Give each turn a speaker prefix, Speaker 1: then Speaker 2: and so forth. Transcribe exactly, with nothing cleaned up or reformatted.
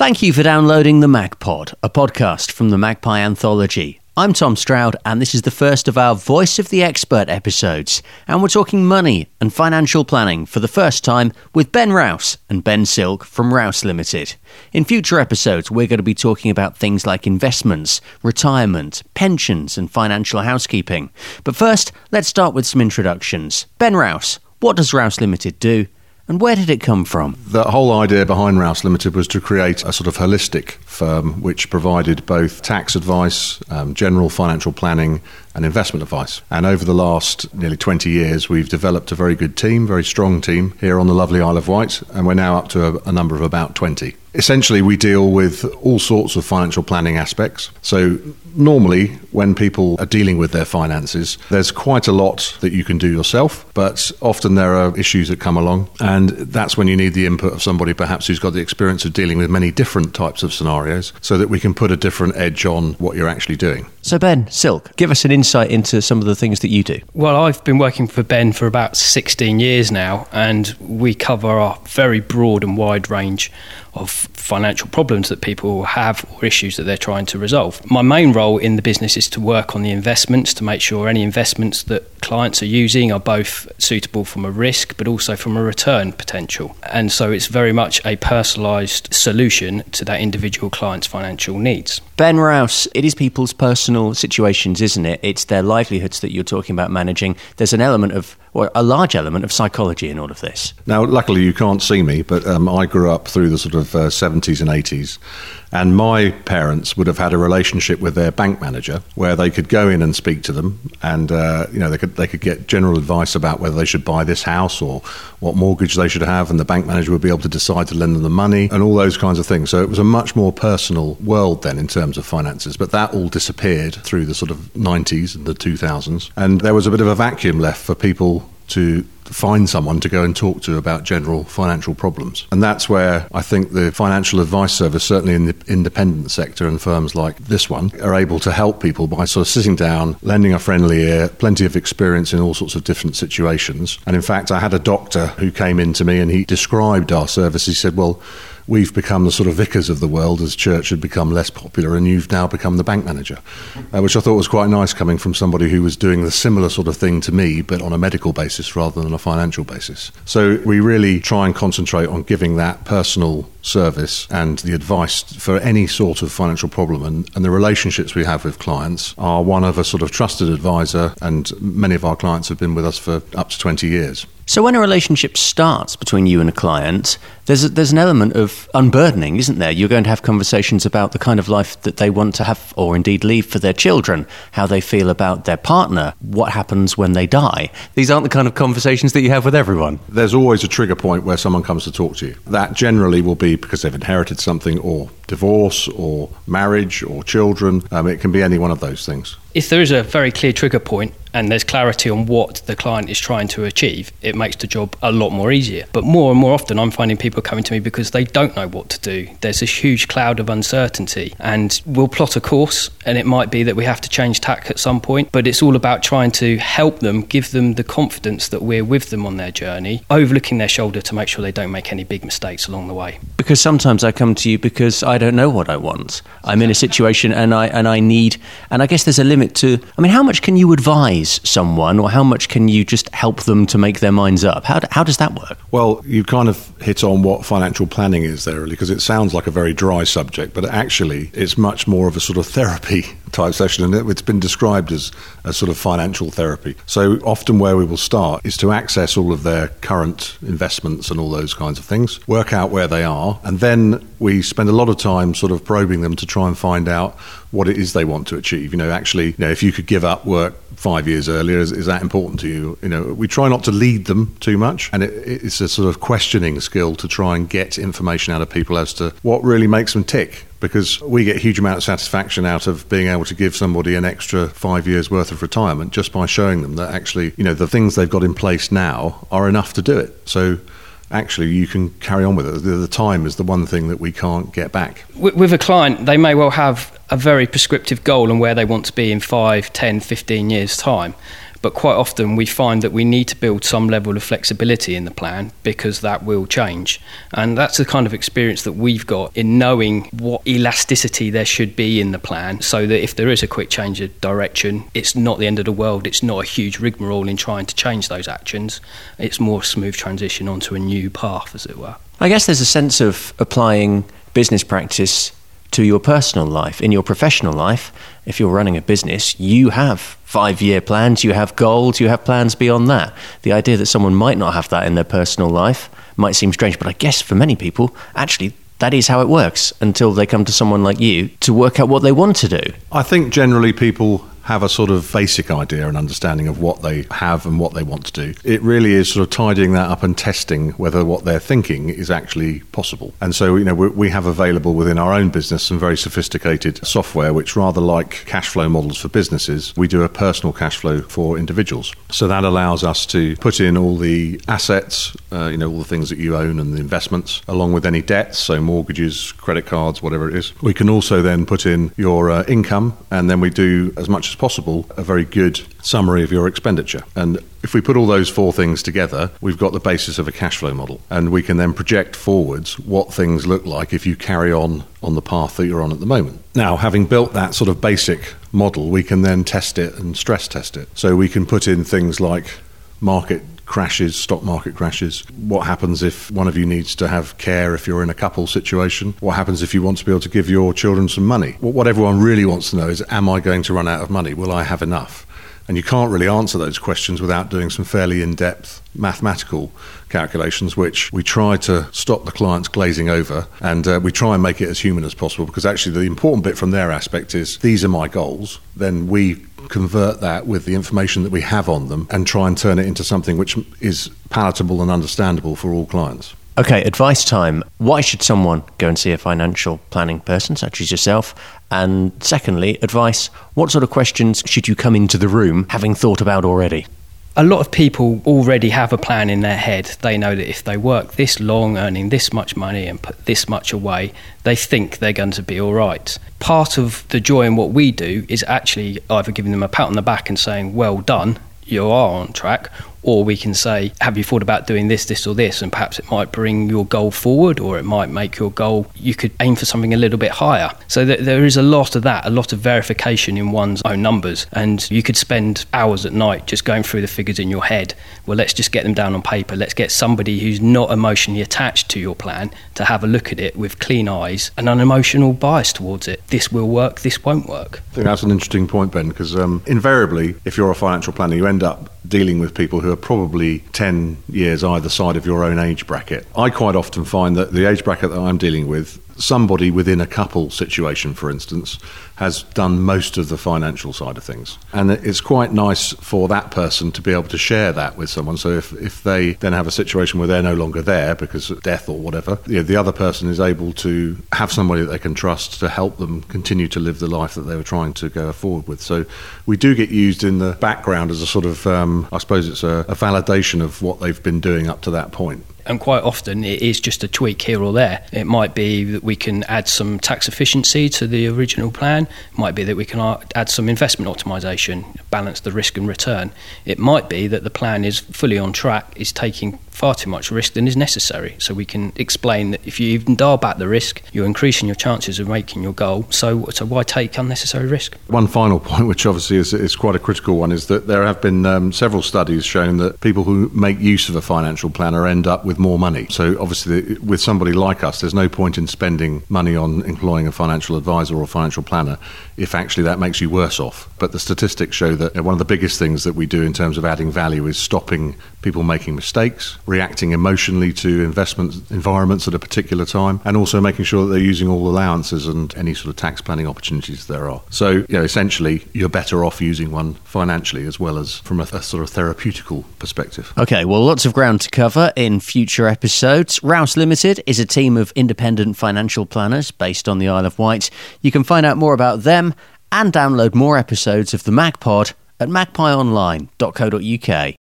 Speaker 1: Thank you for downloading the MagPod, a podcast from the Magpie Anthology. I'm Tom Stroud, and this is the first of our Voice of the Expert episodes, and we're talking money and financial planning for the first time with Ben Rouse and Ben Silk from Rouse Limited. In future episodes, we're going to be talking about things like investments, retirement, pensions, and financial housekeeping. But first, let's start with some introductions. Ben Rouse, what does Rouse Limited do? And where did it come from?
Speaker 2: The whole idea behind Rouse Limited was to create a sort of holistic firm which provided both tax advice, um, general financial planning and investment advice. And over the last nearly twenty years, we've developed a very good team, very strong team here on the lovely Isle of Wight, and we're now up to a, a number of about twenty. Essentially, we deal with all sorts of financial planning aspects. So normally, when people are dealing with their finances, there's quite a lot that you can do yourself, but often there are issues that come along, and that's when you need the input of somebody perhaps who's got the experience of dealing with many different types of scenarios so that we can put a different edge on what you're actually doing.
Speaker 1: So Ben, Silk, give us an insight into some of the things that you do.
Speaker 3: Well, I've been working for Ben for about sixteen years now, and we cover a very broad and wide range of financial problems that people have or issues that they're trying to resolve. My main role in the business is to work on the investments, to make sure any investments that clients are using are both suitable from a risk but also from a return potential. And so it's very much a personalised solution to that individual client's financial needs.
Speaker 1: Ben Rouse, it is people's personal situations, isn't it? It's their livelihoods that you're talking about managing. There's an element of, or a large element of psychology in all of this.
Speaker 2: Now, luckily you can't see me, but um, I grew up through the sort of uh, seventies and eighties, and my parents would have had a relationship with their bank manager where they could go in and speak to them, and uh, you know they could they could get general advice about whether they should buy this house or what mortgage they should have, and the bank manager would be able to decide to lend them the money and all those kinds of things. So it was a much more personal world then in terms of finances, but that all disappeared through the sort of nineties and the two thousands, and there was a bit of a vacuum left for people to find someone to go and talk to about general financial problems. And that's where I think the financial advice service, certainly in the independent sector and firms like this one, are able to help people by sort of sitting down, lending a friendly ear, plenty of experience in all sorts of different situations. And in fact, I had a doctor who came in to me and he described our service. He said, well, we've become the sort of vicars of the world as church had become less popular, and you've now become the bank manager, uh, which I thought was quite nice coming from somebody who was doing the similar sort of thing to me, but on a medical basis rather than a financial basis. So we really try and concentrate on giving that personal service and the advice for any sort of financial problem, and, and the relationships we have with clients are one of a sort of trusted advisor, and many of our clients have been with us for up to twenty years.
Speaker 1: So when a relationship starts between you and a client, there's a, there's an element of unburdening, isn't there? You're going to have conversations about the kind of life that they want to have or indeed leave for their children, how they feel about their partner, what happens when they die. These aren't the kind of conversations that you have with everyone.
Speaker 2: There's always a trigger point where someone comes to talk to you. That generally will be because they've inherited something, or divorce, or marriage, or children. Um, it can be any one of those things.
Speaker 3: If there is a very clear trigger point and there's clarity on what the client is trying to achieve, it makes the job a lot more easier. But more and more often, I'm finding people coming to me because they don't know what to do. There's this huge cloud of uncertainty, and we'll plot a course, and it might be that we have to change tack at some point, but it's all about trying to help them, give them the confidence that we're with them on their journey, overlooking their shoulder to make sure they don't make any big mistakes along the way.
Speaker 1: Because sometimes I come to you because I don't know what I want. I'm in a situation and I and I need, and I guess there's a limit to, I mean, how much can you advise someone, or how much can you just help them to make their minds up? How, how does that work?
Speaker 2: Well, you kind of hit on what financial planning is there, really, because it sounds like a very dry subject, but actually it's much more of a sort of therapy type session, and it's been described as a sort of financial therapy. So often where we will start is to access all of their current investments and all those kinds of things, work out where they are, and then we spend a lot of time sort of probing them to try and find out what it is they want to achieve. You know, actually, you know, if you could give up work five years earlier, is, is that important to you? You know, we try not to lead them too much, and it, it's a sort of questioning skill to try and get information out of people as to what really makes them tick. Because we get a huge amount of satisfaction out of being able to give somebody an extra five years worth of retirement just by showing them that actually, you know, the things they've got in place now are enough to do it. So actually you can carry on with it. The, the time is the one thing that we can't get back.
Speaker 3: With, with a client, they may well have a very prescriptive goal on where they want to be in five, ten, fifteen years' time. But quite often we find that we need to build some level of flexibility in the plan because that will change. And that's the kind of experience that we've got in knowing what elasticity there should be in the plan, so that if there is a quick change of direction, it's not the end of the world. It's not a huge rigmarole in trying to change those actions. It's more a smooth transition onto a new path, as it were.
Speaker 1: I guess there's a sense of applying business practice to your personal life. In your professional life, if you're running a business, you have five-year plans, you have goals, you have plans beyond that. The idea that someone might not have that in their personal life might seem strange, but I guess for many people, actually, that is how it works until they come to someone like you to work out what they want to do.
Speaker 2: I think generally people have a sort of basic idea and understanding of what they have and what they want to do. It really is sort of tidying that up and testing whether what they're thinking is actually possible. And so, you know, we, we have available within our own business some very sophisticated software, which rather like cash flow models for businesses, we do a personal cash flow for individuals. So that allows us to put in all the assets, uh, you know, all the things that you own and the investments, along with any debts, so mortgages, credit cards, whatever it is. We can also then put in your uh, income, and then we do as much as possible a very good summary of your expenditure. And if we put all those four things together, we've got the basis of a cash flow model, and we can then project forwards what things look like if you carry on on the path that you're on at the moment. Now, having built that sort of basic model, we can then test it and stress test it. So we can put in things like market crashes, stock market crashes. What happens if one of you needs to have care if you're in a couple situation? What happens if you want to be able to give your children some money? What everyone really wants to know is, am I going to run out of money? Will I have enough? And you can't really answer those questions without doing some fairly in-depth mathematical calculations, which we try to stop the clients glazing over, and uh, we try and make it as human as possible, because actually the important bit from their aspect is, these are my goals. Then we convert that with the information that we have on them and try and turn it into something which is palatable and understandable for all clients.
Speaker 1: Okay, advice time. Why should someone go and see a financial planning person, such as yourself? And secondly, advice, what sort of questions should you come into the room having thought about already?
Speaker 3: A lot of people already have a plan in their head. They know that if they work this long, earning this much money and put this much away, they think they're going to be all right. Part of the joy in what we do is actually either giving them a pat on the back and saying, well done, you are on track, or we can say, have you thought about doing this, this or this? And perhaps it might bring your goal forward, or it might make your goal, you could aim for something a little bit higher. So th- there is a lot of that, a lot of verification in one's own numbers. And you could spend hours at night just going through the figures in your head. Well, let's just get them down on paper. Let's get somebody who's not emotionally attached to your plan to have a look at it with clean eyes and unemotional bias towards it. This will work, this won't work.
Speaker 2: I think that's an interesting point, Ben, because um, invariably, if you're a financial planner, you end up dealing with people who are probably ten years either side of your own age bracket. I quite often find that the age bracket that I'm dealing with, somebody within a couple situation, for instance, has done most of the financial side of things. And it's quite nice for that person to be able to share that with someone. So if, if they then have a situation where they're no longer there because of death or whatever, you know, the other person is able to have somebody that they can trust to help them continue to live the life that they were trying to go forward with. So we do get used in the background as a sort of, um, I suppose it's a, a validation of what they've been doing up to that point.
Speaker 3: And quite often it is just a tweak here or there. It might be that we can add some tax efficiency to the original plan. It might be that we can add some investment optimisation, balance the risk and return. It might be that the plan is fully on track, is taking far too much risk than is necessary. So we can explain that if you even dial back the risk, you're increasing your chances of making your goal. So, so why take unnecessary risk?
Speaker 2: One final point, which obviously is, is quite a critical one, is that there have been um, several studies showing that people who make use of a financial planner end up with more money. So obviously with somebody like us, there's no point in spending money on employing a financial advisor or a financial planner if actually that makes you worse off. But the statistics show that one of the biggest things that we do in terms of adding value is stopping people making mistakes, reacting emotionally to investment environments at a particular time, and also making sure that they're using all allowances and any sort of tax planning opportunities there are. So, you know, essentially you're better off using one financially as well as from a, a sort of therapeutical perspective.
Speaker 1: Okay, well, lots of ground to cover in future episodes. Rouse Limited is a team of independent financial planners based on the Isle of Wight. You can find out more about them and download more episodes of the MagPod at magpie online dot co dot uk.